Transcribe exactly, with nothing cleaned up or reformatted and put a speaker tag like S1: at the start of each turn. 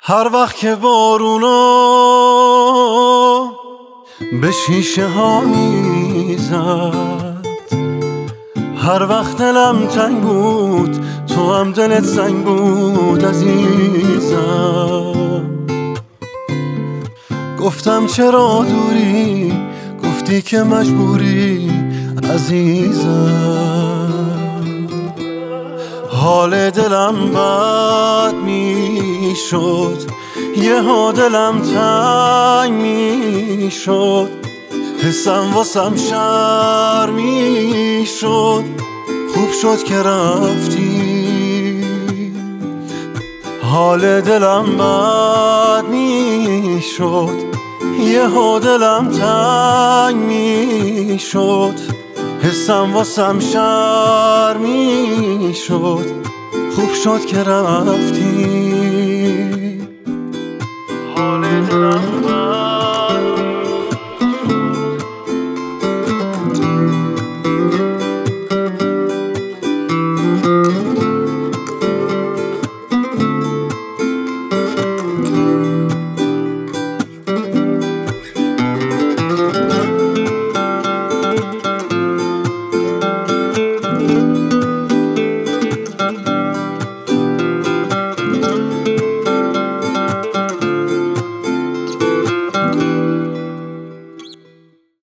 S1: هر وقت که بارونا به شیشه ها میزد، هر وقت دلم تنگ بود تو هم دلت سنگ بود عزیزم. گفتم چرا دوری، گفتی که مجبوری عزیزم. حال دلم بد میشد، یه ها دلم تنگ میشد، حسم واسم شر میشد. خوب شد که رفتی، حال دلم بد میشد، یه ها دلم تنگ میشد، حسم واسم شر میشد. خوب شد که رفتی.